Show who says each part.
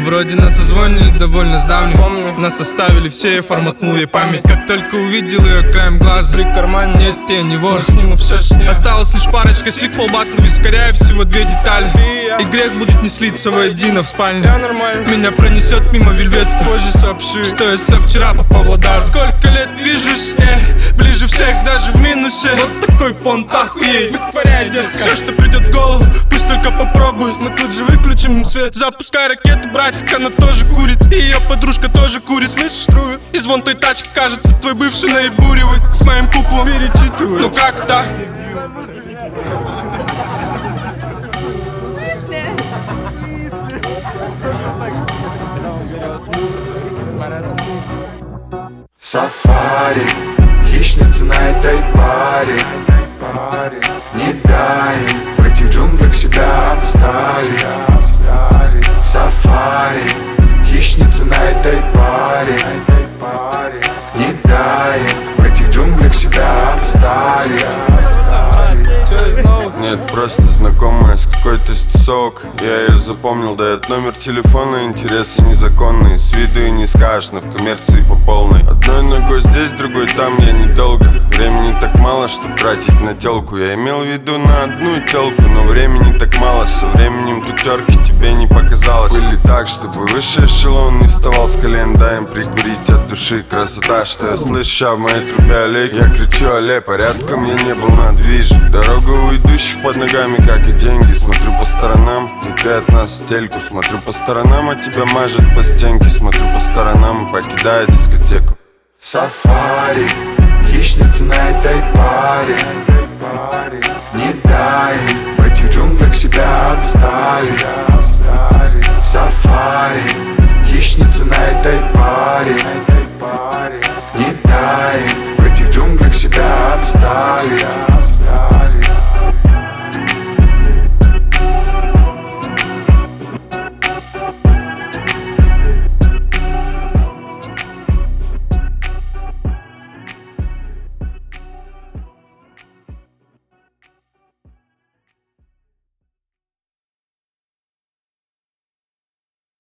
Speaker 1: вроде на созвоне довольно с давним. Помню, нас оставили все, я форматнул ей память. Как только увидел ее краем глаза, в кармане, нет, я не вор, сниму все с ней. Осталось лишь парочка сик, полбатл, вискаря и всего 2 детали. И грех будет не слиться воедино в спальне. Меня пронесет мимо вельвета, позже сообщи, что я со вчера по Павлодару. Сколько лет вижу с ней, ближе всех даже в минусе. Вот такой понт, охуеть, вытворяй, детка. Все, что придет в голову, пусть только попробует. Мы тут же выключим свет. Запускай ракету, братик, она тоже курит. И ее подружка тоже курит, слышишь, трую. И звон той тачки, кажется, твой бывший наебуривает. С моим куклом перечитывает. Ну как так?
Speaker 2: Сафари, хищница на этой паре. Не дай им в этих джунглях себя обставить. Сафари, хищница на этой паре. Не дай им в этих джунглях себя обставить.
Speaker 3: Нет, просто знакомая с какой-то стусок. Я ее запомнил, дает номер телефона, интересы незаконные. С виду и не скажешь, но в коммерции по полной. Одной ногой здесь, другой там, я недолго. Времени так мало, чтоб тратить на телку. Я имел в виду на одну телку, но времени так мало. Со временем тутерки тебе не показалось. Были так, чтобы высший эшелон не вставал с колен. Дай им прикурить от души. Красота, что я слышу в моей трубе, Олег. Я кричу, але, порядком я не был на движе. Дорога у идущих под ногами, как и деньги. Смотрю по сторонам, и ты от нас стельку. Смотрю по сторонам, а тебя мажет по стенке. Смотрю по сторонам и покидаю дискотеку.
Speaker 2: Сафари, хищница на этой паре. Не дай им в этих джунглях себя обставить. Сафари, хищница на этой